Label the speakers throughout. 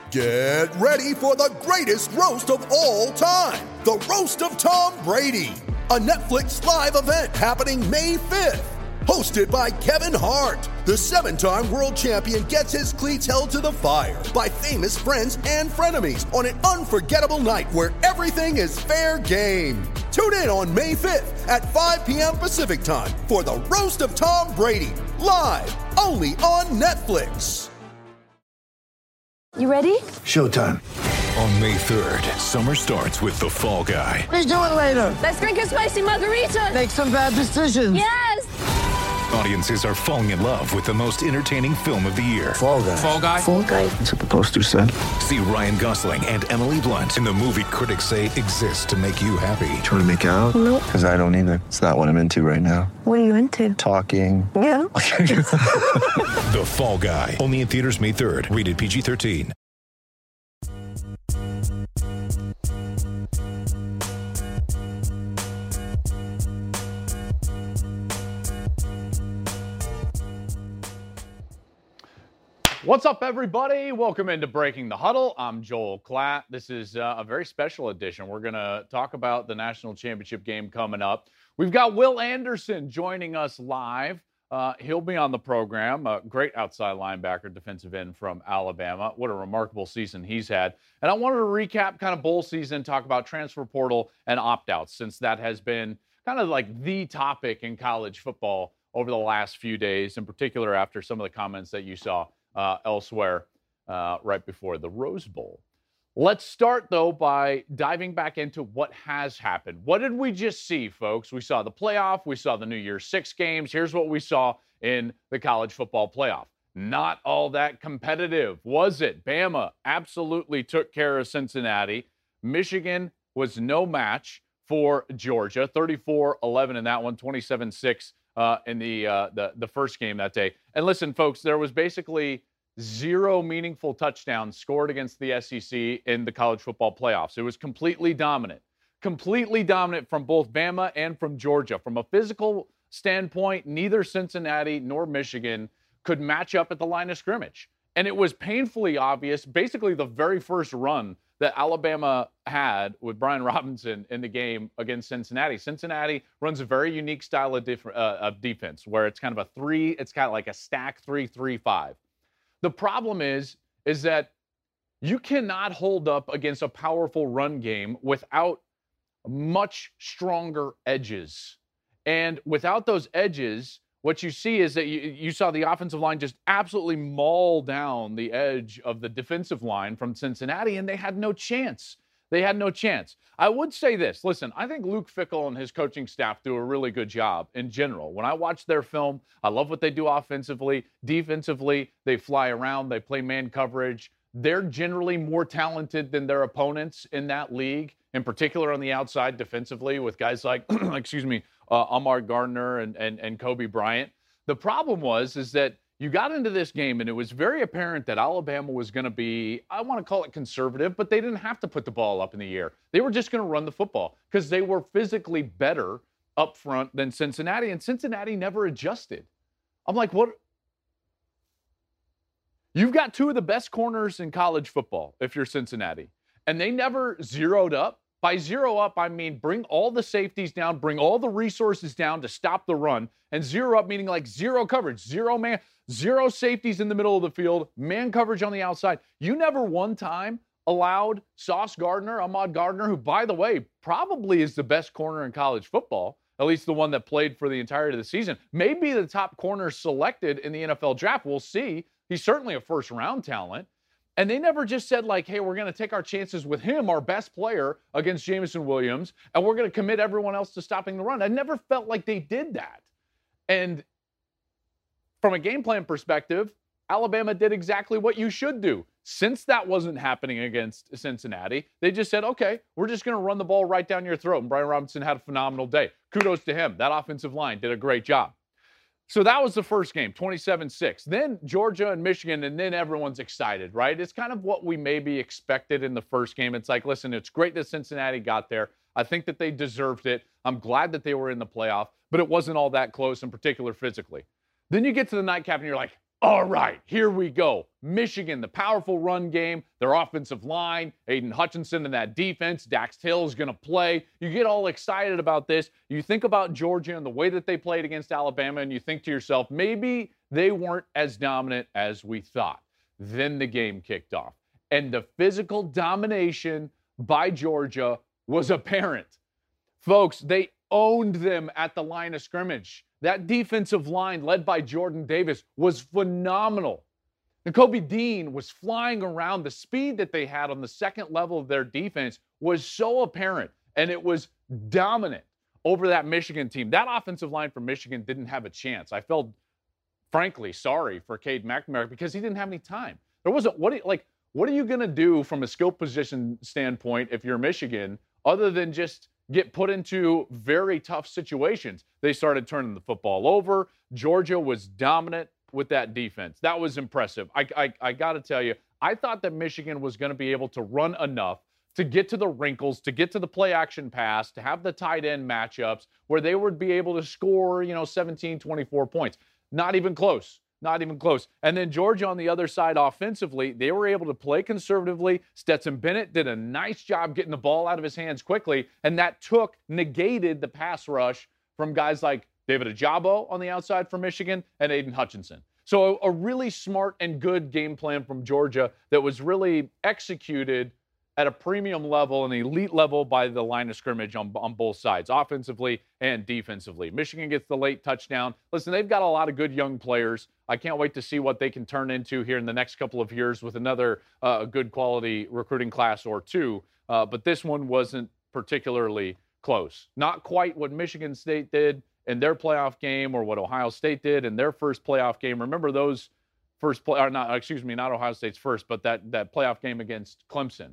Speaker 1: Get ready for the greatest roast of all time, the Roast of Tom Brady, a Netflix live event happening May 5th. Hosted by Kevin Hart, the 7-time world champion gets his cleats held to the fire by famous friends and frenemies on an unforgettable night where everything is fair game. Tune in on May 5th at 5 p.m. Pacific time for the Roast of Tom Brady, live only on Netflix.
Speaker 2: You ready?
Speaker 3: Showtime.
Speaker 4: On May 3rd, summer starts with The Fall Guy.
Speaker 3: Let's do it later.
Speaker 2: Let's drink a spicy margarita.
Speaker 3: Make some bad decisions.
Speaker 2: Yes!
Speaker 4: Audiences are falling in love with the most entertaining film of the year.
Speaker 3: Fall Guy.
Speaker 5: Fall Guy?
Speaker 2: Fall Guy.
Speaker 3: That's what the poster said.
Speaker 4: See Ryan Gosling and Emily Blunt in the movie critics say exists to make you happy.
Speaker 3: Trying to make it out?
Speaker 2: Nope.
Speaker 3: Because I don't either. It's not what I'm into right now.
Speaker 2: What are you into?
Speaker 3: Talking.
Speaker 2: Yeah.
Speaker 4: The Fall Guy. Only in theaters May 3rd. Rated PG-13.
Speaker 5: What's up, everybody? Welcome into Breaking the Huddle. I'm Joel Klatt. This is a very special edition. We're going to talk about the national championship game coming up. We've got Will Anderson joining us live. He'll be on the program. A great outside linebacker, defensive end from Alabama. What a remarkable season he's had. And I wanted to recap kind of bowl season, talk about transfer portal and opt-outs, since that has been kind of like the topic in college football over the last few days, in particular after some of the comments that you saw elsewhere right before the Rose Bowl. Let's start, though, by diving back into what has happened. What did we just see, folks? We saw the playoff. We saw the New Year's Six games. Here's what we saw in the college football playoff. Not all that competitive, was it? Bama absolutely took care of Cincinnati. Michigan was no match for Georgia, 34-11 in that one, 27-6 in the first game that day. And listen, folks, there was basically zero meaningful touchdowns scored against the SEC in the college football playoffs. It was completely dominant from both Bama and from Georgia. From a physical standpoint, neither Cincinnati nor Michigan could match up at the line of scrimmage. And it was painfully obvious, basically the very first run that Alabama had with Brian Robinson in the game against Cincinnati. Cincinnati runs a very unique style of defense where it's kind of it's kind of like a stack 3-3-5. The problem is that you cannot hold up against a powerful run game without much stronger edges. And without those edges, what you see is that you saw the offensive line just absolutely maul down the edge of the defensive line from Cincinnati, and they had no chance. I would say this. Listen, I think Luke Fickell and his coaching staff do a really good job in general. When I watch their film, I love what they do offensively. Defensively, they fly around. They play man coverage. They're generally more talented than their opponents in that league, in particular on the outside defensively with guys like, Ahmad Gardner and Kobe Bryant. The problem is that you got into this game and it was very apparent that Alabama was going to be, I want to call it conservative, but they didn't have to put the ball up in the air. They were just going to run the football because they were physically better up front than Cincinnati, and Cincinnati never adjusted. I'm like, what? You've got two of the best corners in college football if you're Cincinnati, and they never zeroed up. By zero up, I mean bring all the safeties down, bring all the resources down to stop the run, and zero up meaning like zero coverage, zero safeties in the middle of the field, man coverage on the outside. You never one time allowed Ahmad Gardner, who, by the way, probably is the best corner in college football, at least the one that played for the entirety of the season, maybe the top corner selected in the NFL draft. We'll see. He's certainly a first-round talent. And they never just said, like, hey, we're going to take our chances with him, our best player, against Jameson Williams, and we're going to commit everyone else to stopping the run. I never felt like they did that. And from a game plan perspective, Alabama did exactly what you should do. Since that wasn't happening against Cincinnati, they just said, okay, we're just going to run the ball right down your throat. And Brian Robinson had a phenomenal day. Kudos to him. That offensive line did a great job. So that was the first game, 27-6. Then Georgia and Michigan, and then everyone's excited, right? It's kind of what we maybe expected in the first game. It's like, listen, it's great that Cincinnati got there. I think that they deserved it. I'm glad that they were in the playoff, but it wasn't all that close, in particular physically. Then you get to the nightcap, and you're like, All right, here we go. Michigan, the powerful run game, their offensive line, Aiden Hutchinson and that defense, Dax Hill is going to play. You get all excited about this. You think about Georgia and the way that they played against Alabama, and you think to yourself, maybe they weren't as dominant as we thought. Then the game kicked off, and the physical domination by Georgia was apparent. Folks, they owned them at the line of scrimmage. That defensive line led by Jordan Davis was phenomenal. And Kobe Dean was flying around. The speed that they had on the second level of their defense was so apparent, and it was dominant over that Michigan team. That offensive line for Michigan didn't have a chance. I felt, frankly, sorry for Cade McNamara because he didn't have any time. There wasn't, what are you going to do from a skill position standpoint if you're Michigan other than just get put into very tough situations? They started turning the football over. Georgia was dominant with that defense. That was impressive. I got to tell you, I thought that Michigan was going to be able to run enough to get to the wrinkles, to get to the play action pass, to have the tight end matchups where they would be able to score, 17, 24 points. Not even close. Not even close. And then Georgia on the other side offensively, they were able to play conservatively. Stetson Bennett did a nice job getting the ball out of his hands quickly, and that negated the pass rush from guys like David Ojabo on the outside for Michigan and Aiden Hutchinson. So a really smart and good game plan from Georgia that was really executed at a premium level, an elite level by the line of scrimmage on both sides, offensively and defensively. Michigan gets the late touchdown. Listen, they've got a lot of good young players. I can't wait to see what they can turn into here in the next couple of years with another good quality recruiting class or two. But this one wasn't particularly close. Not quite what Michigan State did in their playoff game or what Ohio State did in their first playoff game. Remember those not Ohio State's first, but that playoff game against Clemson.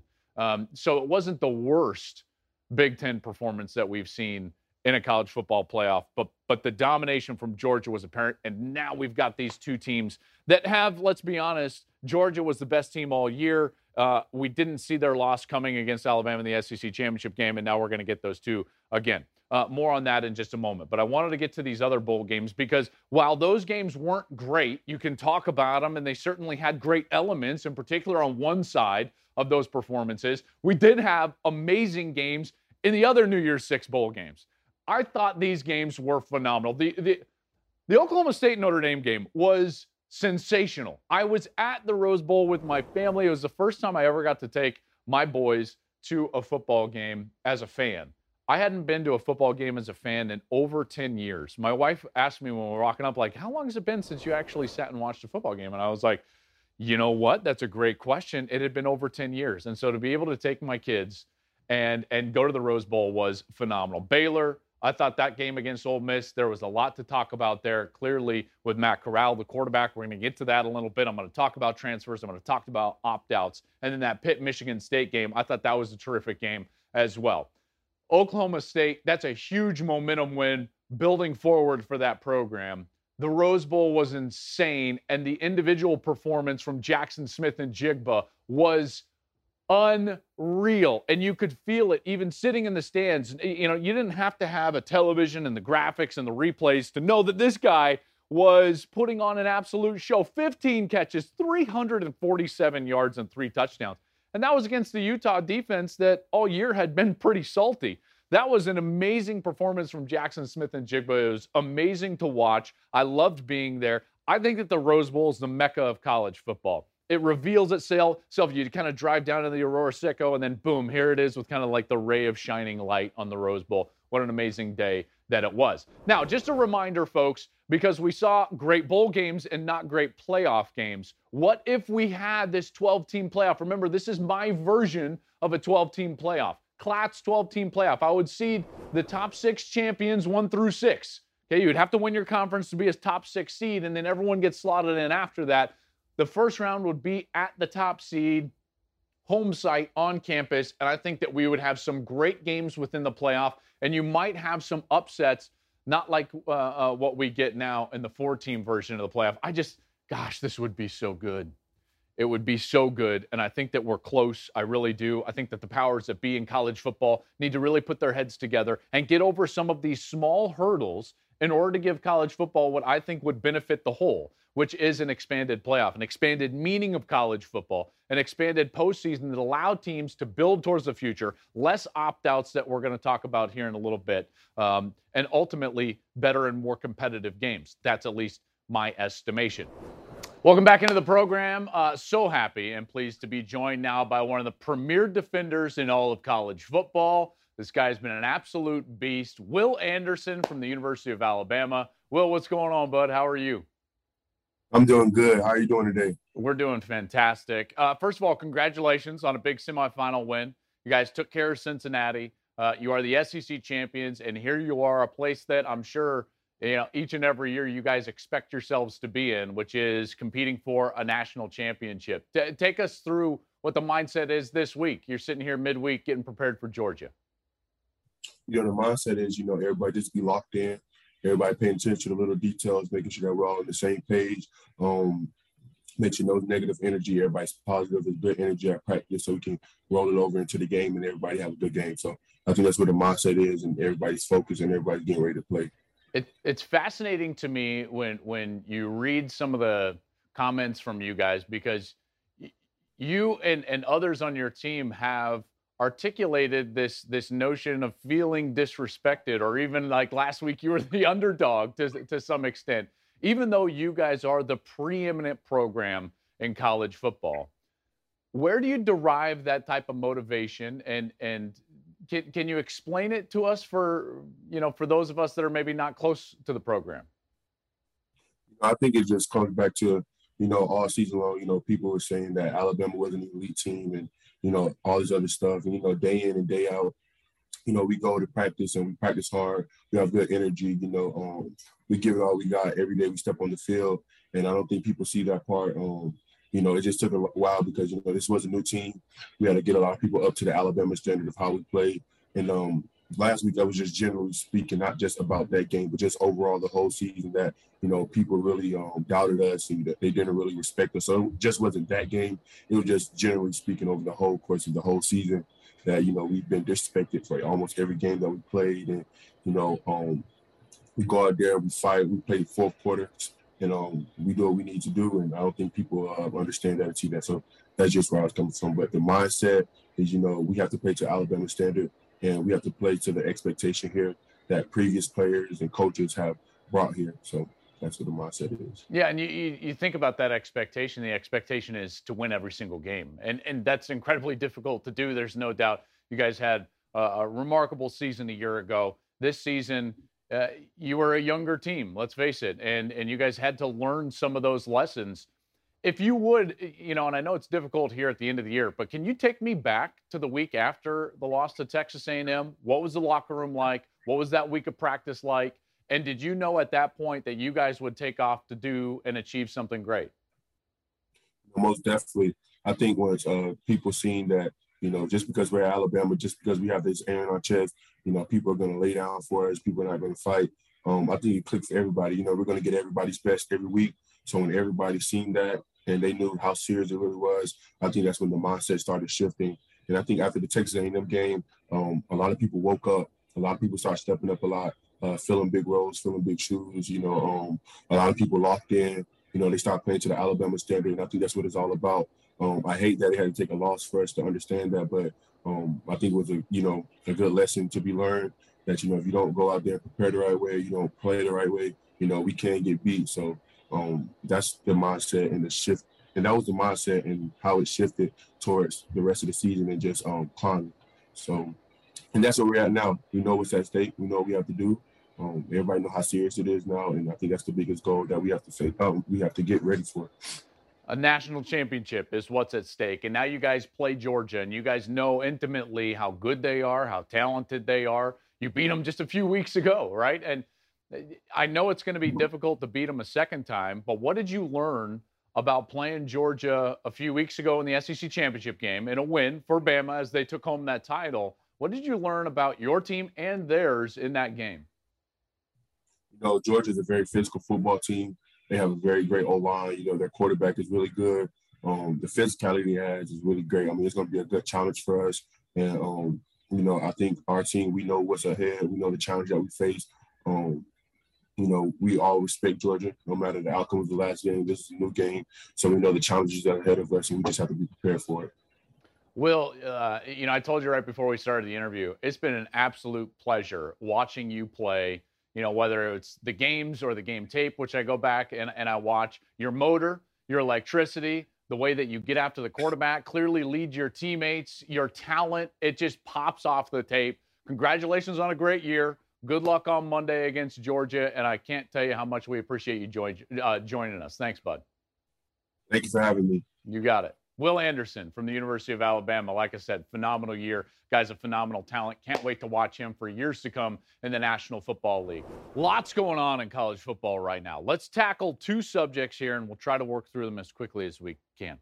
Speaker 5: So it wasn't the worst Big Ten performance that we've seen in a college football playoff, but the domination from Georgia was apparent, and now we've got these two teams that have, let's be honest, Georgia was the best team all year. We didn't see their loss coming against Alabama in the SEC championship game, and now we're going to get those two again. More on that in just a moment. But I wanted to get to these other bowl games because while those games weren't great, you can talk about them, and they certainly had great elements, in particular on one side of those performances. We did have amazing games in the other New Year's Six bowl games. I thought these games were phenomenal. The Oklahoma State Notre Dame game was sensational. I was at the Rose Bowl with my family. It was the first time I ever got to take my boys to a football game as a fan. I hadn't been to a football game as a fan in over 10 years. My wife asked me when we were walking up, like, how long has it been since you actually sat and watched a football game? And I was like, you know what? That's a great question. It had been over 10 years. And so to be able to take my kids and go to the Rose Bowl was phenomenal. Baylor, I thought that game against Ole Miss, there was a lot to talk about there. Clearly with Matt Corral, the quarterback, we're going to get to that a little bit. I'm going to talk about transfers. I'm going to talk about opt-outs. And then that Pitt-Michigan State game, I thought that was a terrific game as well. Oklahoma State, that's a huge momentum win building forward for that program. The Rose Bowl was insane, and the individual performance from Jackson Smith and Jigba was unreal, and you could feel it even sitting in the stands. You didn't have to have a television and the graphics and the replays to know that this guy was putting on an absolute show. 15 catches, 347 yards, and 3 touchdowns. And that was against the Utah defense that all year had been pretty salty. That was an amazing performance from Jackson Smith and Jigba. It was amazing to watch. I loved being there. I think that the Rose Bowl is the mecca of college football. It reveals itself. You kind of drive down to the Aurora Sicko, and then boom, here it is with kind of like the ray of shining light on the Rose Bowl. What an amazing day that it was. Now, just a reminder, folks, because we saw great bowl games and not great playoff games. What if we had this 12-team playoff? Remember, this is my version of a 12-team playoff. Klatt's 12-team playoff. I would seed the top 6 champions 1 through 6. Okay, you'd have to win your conference to be a top 6 seed, and then everyone gets slotted in after that. The first round would be at the top seed, home site on campus, and I think that we would have some great games within the playoff, and you might have some upsets, not like what we get now in the 4-team version of the playoff. Gosh, this would be so good. It would be so good, and I think that we're close. I really do. I think that the powers that be in college football need to really put their heads together and get over some of these small hurdles in order to give college football what I think would benefit the whole, which is an expanded playoff, an expanded meaning of college football, an expanded postseason that allowed teams to build towards the future, less opt-outs that we're going to talk about here in a little bit, and ultimately better and more competitive games. That's at least my estimation. Welcome back into the program. So happy and pleased to be joined now by one of the premier defenders in all of college football. This guy's been an absolute beast. Will Anderson from the University of Alabama. Will, what's going on, bud? How are you?
Speaker 6: I'm doing good. How are you doing today?
Speaker 5: We're doing fantastic. First of all, congratulations on a big semifinal win. You guys took care of Cincinnati. You are the SEC champions, and here you are, a place that I'm sure each and every year you guys expect yourselves to be in, which is competing for a national championship. Take us through what the mindset is this week. You're sitting here midweek getting prepared for Georgia.
Speaker 6: The mindset is, everybody just be locked in. Everybody paying attention to little details, making sure that we're all on the same page. Make sure no negative energy. Everybody's positive and good energy at practice so we can roll it over into the game and everybody have a good game. So I think that's what the mindset is, and everybody's focused and everybody's getting ready to play.
Speaker 5: It's fascinating to me when you read some of the comments from you guys, because you and others on your team have articulated this notion of feeling disrespected, or even like last week you were the underdog to some extent, even though you guys are the preeminent program in college football. Where do you derive that type of motivation, and can you explain it to us for those of us that are maybe not close to the program?
Speaker 6: I think it just comes back to, all season long, people were saying that Alabama wasn't an elite team and, all this other stuff. And, day in and day out, we go to practice and we practice hard. We have good energy, we give it all we got every day we step on the field. And I don't think people see that part. It just took a while because, this was a new team. We had to get a lot of people up to the Alabama standard of how we play. And last week, I was just generally speaking, not just about that game, but just overall the whole season that, people really doubted us and that they didn't really respect us. So it just wasn't that game. It was just generally speaking over the whole course of the whole season that, we've been disrespected for almost every game that we played. And, we go out there, we fight, we play fourth quarter. We do what we need to do, and I don't think people understand that and see that. So that's just where I was coming from. But the mindset is, we have to play to Alabama standard, and we have to play to the expectation here that previous players and coaches have brought here. So that's what the mindset is.
Speaker 5: Yeah, and you think about that expectation. The expectation is to win every single game, and that's incredibly difficult to do. There's no doubt. You guys had a remarkable season a year ago. This season, you were a younger team, let's face it, and you guys had to learn some of those lessons. If you would, and I know it's difficult here at the end of the year, but can you take me back to the week after the loss to Texas A&M? What was the locker room like? What was that week of practice like? And did you know at that point that you guys would take off to do and achieve something great?
Speaker 6: Most definitely. I think once people seeing that, just because we're Alabama, just because we have this air in our chest, people are going to lay down for us. People are not going to fight. I think it clicked for everybody. We're going to get everybody's best every week. So when everybody seen that and they knew how serious it really was, I think that's when the mindset started shifting. And I think after the Texas A&M game, a lot of people woke up. A lot of people started stepping up a lot, filling big roles, filling big shoes. A lot of people locked in. They started playing to the Alabama standard, and I think that's what it's all about. I hate that they had to take a loss for us to understand that, but I think it was a good lesson to be learned that, if you don't go out there and prepare the right way, you don't play the right way, we can get beat. So that's the mindset and the shift. And that was the mindset and how it shifted towards the rest of the season and just climbing. So, and that's where we're at now. We know what's at stake. We know what we have to do. Everybody know how serious it is now. And I think that's the biggest goal that we have to face. We have to get ready for.
Speaker 5: A national championship is what's at stake. And now you guys play Georgia, and you guys know intimately how good they are, how talented they are. You beat them just a few weeks ago, right? And I know it's going to be difficult to beat them a second time, but what did you learn about playing Georgia a few weeks ago in the SEC championship game in a win for Bama as they took home that title? What did you learn about your team and theirs in that game?
Speaker 6: Georgia's a very physical football team. They have a very great O-line. Their quarterback is really good. The physicality he has is really great. I mean, it's going to be a good challenge for us. And, I think our team, we know what's ahead. We know the challenge that we face. we all respect Georgia, no matter the outcome of the last game. This is a new game, so we know the challenges that are ahead of us, and we just have to be prepared for it.
Speaker 5: Will, I told you right before we started the interview, it's been an absolute pleasure watching you play, whether it's the games or the game tape, which I go back and I watch. Your motor, your electricity, the way that you get after the quarterback, clearly lead your teammates, your talent, it just pops off the tape. Congratulations on a great year. Good luck on Monday against Georgia, and I can't tell you how much we appreciate you joining us. Thanks, bud.
Speaker 6: Thank you for having me.
Speaker 5: You got it. Will Anderson from the University of Alabama. Like I said, phenomenal year. Guy's a phenomenal talent. Can't wait to watch him for years to come in the National Football League. Lots going on in college football right now. Let's tackle two subjects here, and we'll try to work through them as quickly as we can.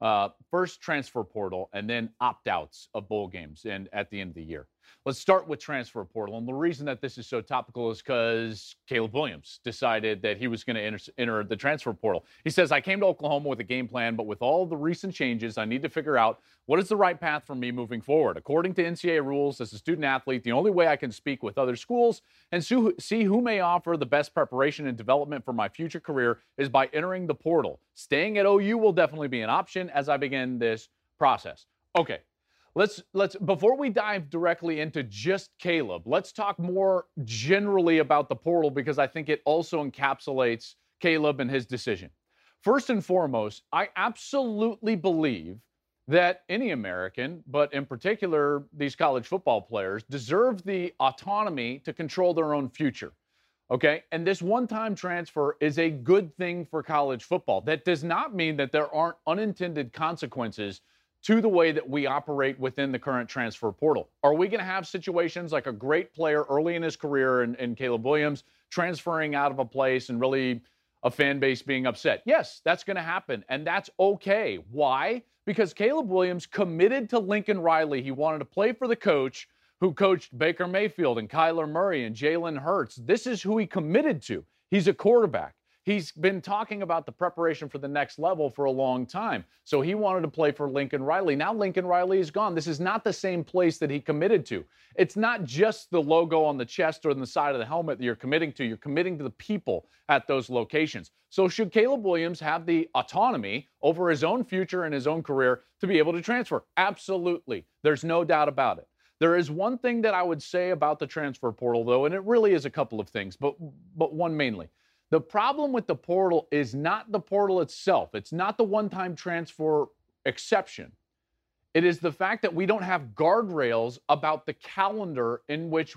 Speaker 5: First, transfer portal, and then opt-outs of bowl games and at the end of the year. Let's start with transfer portal. And the reason that this is so topical is because Caleb Williams decided that he was going to enter the transfer portal. He says, I came to Oklahoma with a game plan, but with all the recent changes, I need to figure out what is the right path for me moving forward. According to NCAA rules, as a student athlete, the only way I can speak with other schools and see who may offer the best preparation and development for my future career is by entering the portal. Staying at OU will definitely be an option as I begin this process. Okay. Let's before we dive directly into just Caleb, let's talk more generally about the portal because I think it also encapsulates Caleb and his decision. First and foremost, I absolutely believe that any American, but in particular these college football players, deserve the autonomy to control their own future. Okay? And this one-time transfer is a good thing for college football. That does not mean that there aren't unintended consequences to the way that we operate within the current transfer portal. Are we going to have situations like a great player early in his career in Caleb Williams transferring out of a place and really a fan base being upset? Yes, that's going to happen, and that's okay. Why? Because Caleb Williams committed to Lincoln Riley. He wanted to play for the coach who coached Baker Mayfield and Kyler Murray and Jalen Hurts. This is who he committed to. He's a quarterback. He's been talking about the preparation for the next level for a long time. So he wanted to play for Lincoln Riley. Now Lincoln Riley is gone. This is not the same place that he committed to. It's not just the logo on the chest or on the side of the helmet that you're committing to. You're committing to the people at those locations. So should Caleb Williams have the autonomy over his own future and his own career to be able to transfer? Absolutely. There's no doubt about it. There is one thing that I would say about the transfer portal, though, and it really is a couple of things, but one mainly. The problem with the portal is not the portal itself. It's not the one-time transfer exception. It is the fact that we don't have guardrails about the calendar in which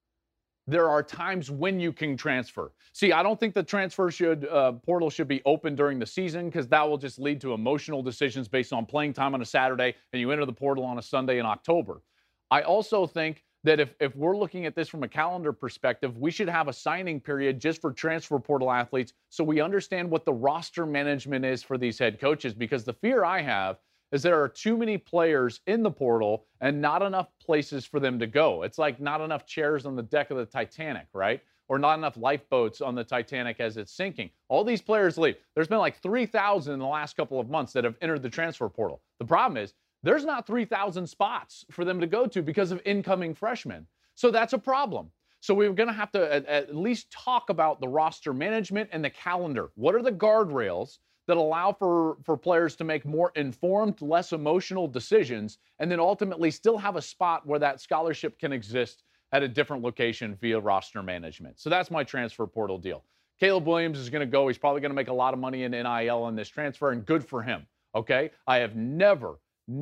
Speaker 5: there are times when you can transfer. See, I don't think the transfer portal should be open during the season because that will just lead to emotional decisions based on playing time on a Saturday and you enter the portal on a Sunday in October. I also think that if we're looking at this from a calendar perspective, we should have a signing period just for transfer portal athletes so we understand what the roster management is for these head coaches, because the fear I have is there are too many players in the portal and not enough places for them to go. It's like not enough chairs on the deck of the Titanic, right? Or not enough lifeboats on the Titanic as it's sinking. All these players leave. There's been like 3,000 in the last couple of months that have entered the transfer portal. The problem is, there's not 3,000 spots for them to go to because of incoming freshmen. So that's a problem. So we're going to have to at least talk about the roster management and the calendar. What are the guardrails that allow for players to make more informed, less emotional decisions, and then ultimately still have a spot where that scholarship can exist at a different location via roster management? So that's my transfer portal deal. Caleb Williams is going to go. He's probably going to make a lot of money in NIL on this transfer, and good for him, okay? I have never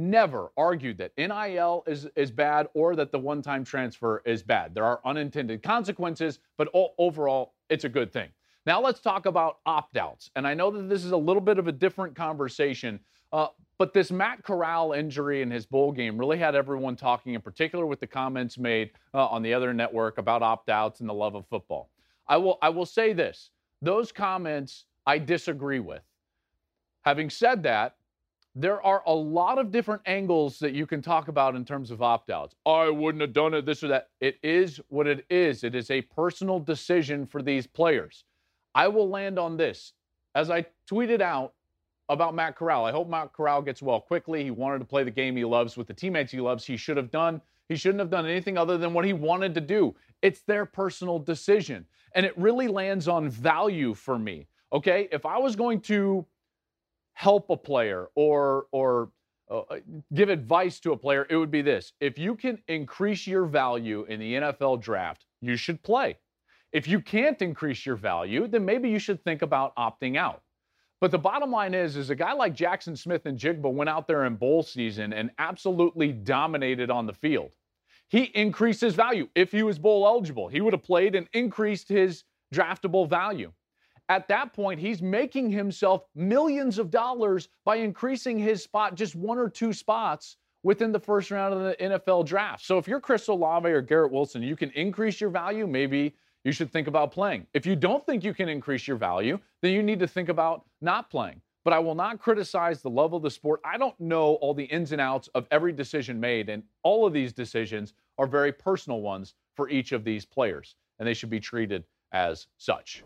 Speaker 5: argued that NIL is bad or that the one-time transfer is bad. There are unintended consequences, but overall, it's a good thing. Now let's talk about opt-outs. And I know that this is a little bit of a different conversation, but this Matt Corral injury in his bowl game really had everyone talking, in particular with the comments made on the other network about opt-outs and the love of football. I will say this. Those comments I disagree with. Having said that, there are a lot of different angles that you can talk about in terms of opt-outs. I wouldn't have done it, this or that. It is what it is. It is a personal decision for these players. I will land on this. As I tweeted out about Matt Corral, I hope Matt Corral gets well quickly. He wanted to play the game he loves with the teammates he loves. He should have done. He shouldn't have done anything other than what he wanted to do. It's their personal decision. And it really lands on value for me. Okay? If I was going to help a player or give advice to a player, it would be this. If you can increase your value in the NFL draft, you should play. If you can't increase your value, then maybe you should think about opting out. But the bottom line is a guy like Jackson Smith-Njigba went out there in bowl season and absolutely dominated on the field. He increased his value. If he was bowl eligible, he would have played and increased his draftable value. At that point, he's making himself millions of dollars by increasing his spot just 1 or 2 spots within the first round of the NFL draft. So if you're Chris Olave or Garrett Wilson, you can increase your value, maybe you should think about playing. If you don't think you can increase your value, then you need to think about not playing. But I will not criticize the level of the sport. I don't know all the ins and outs of every decision made, and all of these decisions are very personal ones for each of these players, and they should be treated as such.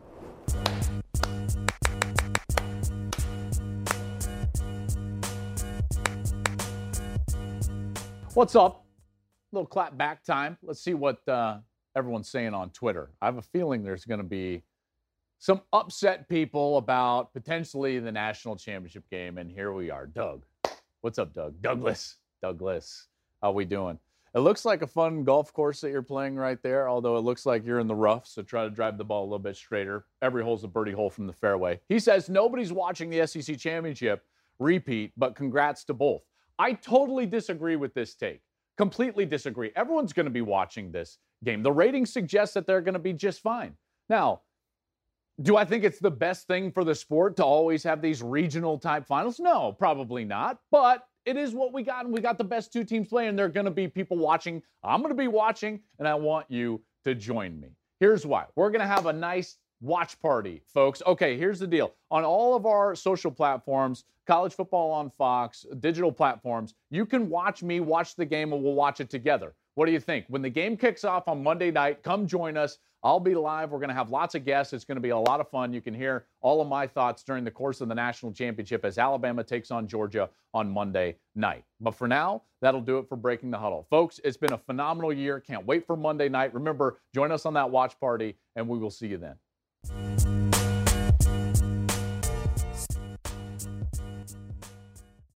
Speaker 5: What's up? A little clap back time. Let's see what everyone's saying on Twitter. I have a feeling there's going to be some upset people about potentially the national championship game, and here we are. Doug. What's up, Doug? Douglas. How we doing? It looks like a fun golf course that you're playing right there, although it looks like you're in the rough, so try to drive the ball a little bit straighter. Every hole's a birdie hole from the fairway. He says nobody's watching the SEC championship repeat, but congrats to both. I totally disagree with this take. Completely disagree. Everyone's going to be watching this game. The ratings suggest that they're going to be just fine. Now, do I think it's the best thing for the sport to always have these regional type finals? No, probably not. But it is what we got, and we got the best 2 teams playing. And there are going to be people watching. I'm going to be watching, and I want you to join me. Here's why. We're going to have a nice watch party, folks. Okay, here's the deal. On all of our social platforms, College Football on Fox, digital platforms, you can watch me watch the game, and we'll watch it together. What do you think? When the game kicks off on Monday night, come join us. I'll be live. We're going to have lots of guests. It's going to be a lot of fun. You can hear all of my thoughts during the course of the national championship as Alabama takes on Georgia on Monday night. But for now, that'll do it for Breaking the Huddle. Folks, it's been a phenomenal year. Can't wait for Monday night. Remember, join us on that watch party, and we will see you then.